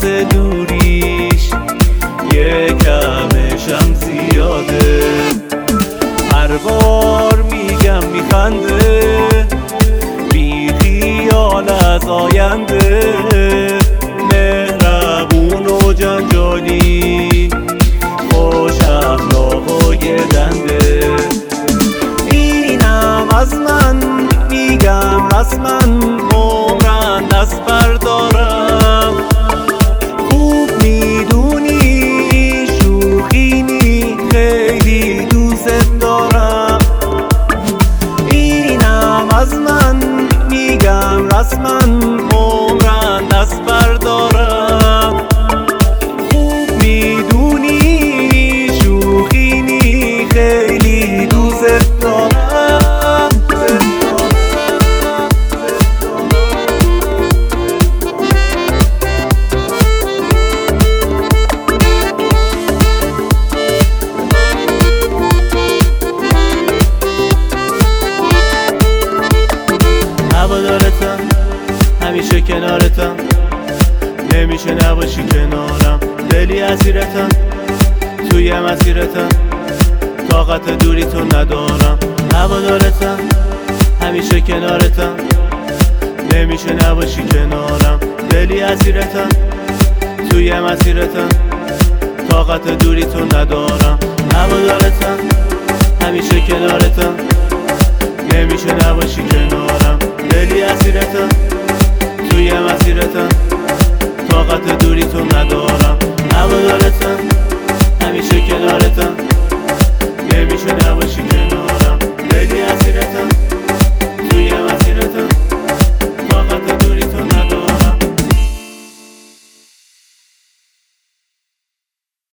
دوریش یکمشم زیاده. هر بار میگم میخنده بی خیال از آینده، مهربون و جنجالی خوش اخلاق و گردنده. اینم از من میگم رسما، عمرن دست بردارم. خوب میدونی شوخی نی، خیلی دوست دارم. اینم از من میگم رسما، عمرن دست بردارم. خوب میدونی شوخی نی، خیلی دوست دارم. هوادارتم، همیشه کنارتم، نمیشه نباشی کنارم. دلی اسیرتم، توی مسیرتم، طاقت دوری تو ندارم. هوادارتم، همیشه کنارتم، نمیشه نباشی کنارم. دلی اسیرتم، توی مسیرتم، طاقت دوری تو ندارم. هوادارتم، همیشه کنارتم، نمیشه نباشی کنارم. دلی اسیرتم، توی مسیرتم، طاقت دوری تو ندارم.